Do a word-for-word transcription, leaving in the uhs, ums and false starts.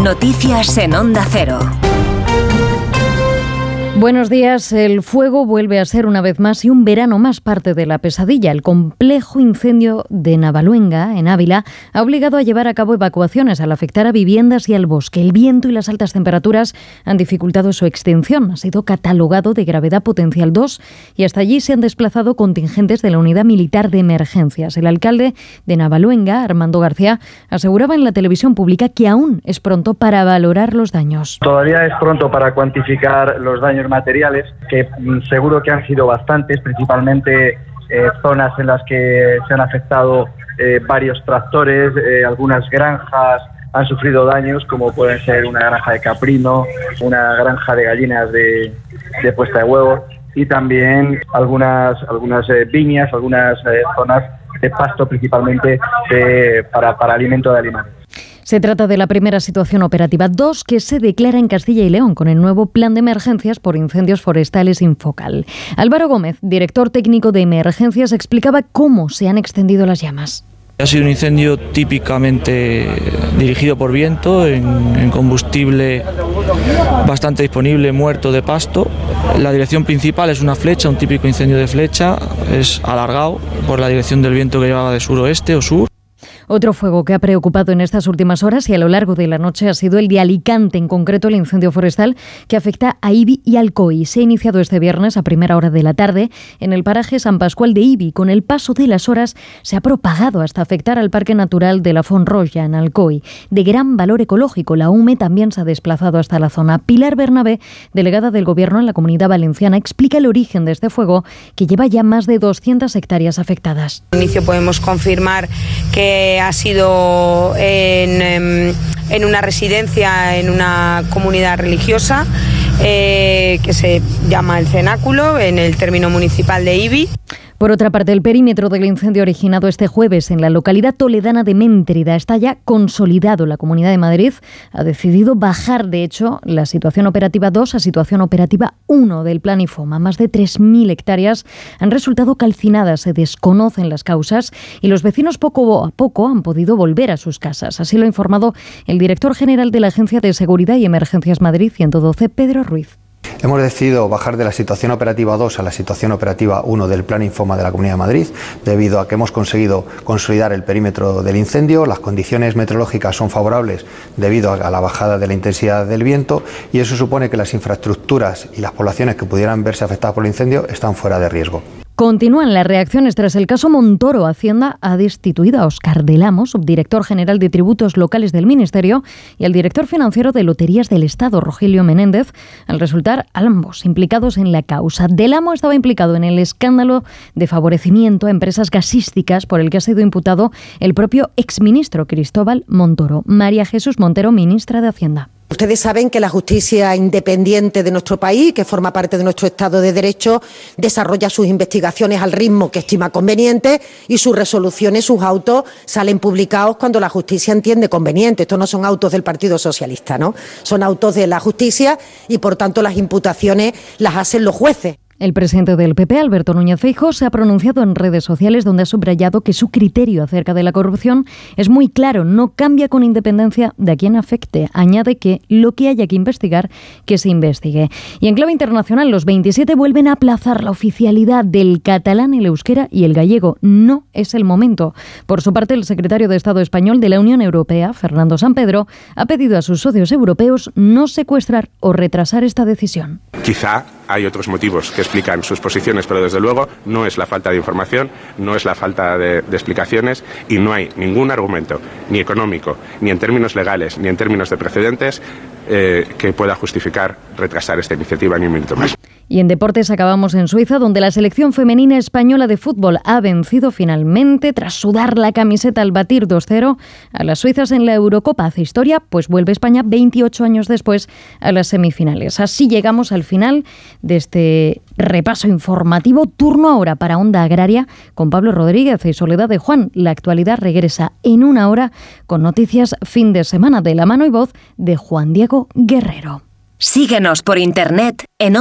Noticias en Onda Cero. Buenos días. El fuego vuelve a ser una vez más y un verano más parte de la pesadilla. El complejo incendio de Navaluenga, en Ávila, ha obligado a llevar a cabo evacuaciones al afectar a viviendas y al bosque. El viento y las altas temperaturas han dificultado su extinción. Ha sido catalogado de gravedad potencial dos y hasta allí se han desplazado contingentes de la Unidad Militar de Emergencias. El alcalde de Navaluenga, Armando García, aseguraba en la televisión pública que aún es pronto para valorar los daños. Todavía es pronto para cuantificar los daños materiales, que seguro que han sido bastantes, principalmente eh, zonas en las que se han afectado eh, varios tractores, eh, algunas granjas han sufrido daños, como pueden ser una granja de caprino, una granja de gallinas de, de puesta de huevos y también algunas, algunas eh, viñas, algunas eh, zonas de pasto, principalmente de, para, para alimento de animales. Se trata de la primera situación operativa dos que se declara en Castilla y León con el nuevo plan de emergencias por incendios forestales Infocal. Álvaro Gómez, director técnico de emergencias, explicaba cómo se han extendido las llamas. Ha sido un incendio típicamente dirigido por viento, en, en combustible bastante disponible, muerto de pasto. La dirección principal es una flecha, un típico incendio de flecha, es alargado por la dirección del viento que llevaba de suroeste o sur. Otro fuego que ha preocupado en estas últimas horas y a lo largo de la noche ha sido el de Alicante, en concreto el incendio forestal que afecta a Ibi y Alcoy. Se ha iniciado este viernes a primera hora de la tarde en el paraje San Pascual de Ibi. Con el paso de las horas se ha propagado hasta afectar al Parque Natural de la Font Roja, en Alcoy. De gran valor ecológico, la U M E también se ha desplazado hasta la zona. Pilar Bernabé, delegada del Gobierno en la Comunidad Valenciana, explica el origen de este fuego que lleva ya más de doscientas hectáreas afectadas. Al inicio podemos confirmar que ha sido en, en una residencia, en una comunidad religiosa eh, que se llama El Cenáculo, en el término municipal de Ibi. Por otra parte, el perímetro del incendio originado este jueves en la localidad toledana de Méntrida está ya consolidado. La Comunidad de Madrid ha decidido bajar, de hecho, la situación operativa dos a situación operativa uno del plan IFOMA. Más de tres mil hectáreas han resultado calcinadas, se desconocen las causas y los vecinos poco a poco han podido volver a sus casas. Así lo ha informado el director general de la Agencia de Seguridad y Emergencias Madrid ciento doce, Pedro Ruiz. Hemos decidido bajar de la situación operativa dos a la situación operativa uno del Plan Infoma de la Comunidad de Madrid, debido a que hemos conseguido consolidar el perímetro del incendio. Las condiciones meteorológicas son favorables debido a la bajada de la intensidad del viento y eso supone que las infraestructuras y las poblaciones que pudieran verse afectadas por el incendio están fuera de riesgo. Continúan las reacciones tras el caso Montoro. Hacienda ha destituido a Óscar del Amo, subdirector general de Tributos Locales del Ministerio, y al director financiero de Loterías del Estado, Rogelio Menéndez, al resultar ambos implicados en la causa. Del Amo estaba implicado en el escándalo de favorecimiento a empresas gasísticas por el que ha sido imputado el propio exministro Cristóbal Montoro. María Jesús Montero, ministra de Hacienda. Ustedes saben que la justicia independiente de nuestro país, que forma parte de nuestro Estado de Derecho, desarrolla sus investigaciones al ritmo que estima conveniente y sus resoluciones, sus autos, salen publicados cuando la justicia entiende conveniente. Estos no son autos del Partido Socialista, ¿no? Son autos de la justicia y, por tanto, las imputaciones las hacen los jueces. El presidente del P P, Alberto Núñez Feijóo, se ha pronunciado en redes sociales donde ha subrayado que su criterio acerca de la corrupción es muy claro, no cambia con independencia de a quién afecte. Añade que lo que haya que investigar, que se investigue. Y en clave internacional, los veintisiete vuelven a aplazar la oficialidad del catalán, el euskera y el gallego. No es el momento. Por su parte, el secretario de Estado español de la Unión Europea, Fernando Sampedro, ha pedido a sus socios europeos no secuestrar o retrasar esta decisión. Quizá hay otros motivos que explican sus posiciones, pero desde luego no es la falta de información, no es la falta de, de explicaciones y no hay ningún argumento, ni económico, ni en términos legales, ni en términos de precedentes, eh, que pueda justificar retrasar esta iniciativa ni un minuto más. Y en deportes acabamos en Suiza, donde la selección femenina española de fútbol ha vencido finalmente, tras sudar la camiseta al batir dos cero a las suizas en la Eurocopa. Hace historia, pues vuelve España veintiocho años después a las semifinales. Así llegamos al final de este repaso informativo. Turno ahora para Onda Agraria con Pablo Rodríguez y Soledad de Juan. La actualidad regresa en una hora con noticias fin de semana de la mano y voz de Juan Diego Guerrero. Síguenos por internet en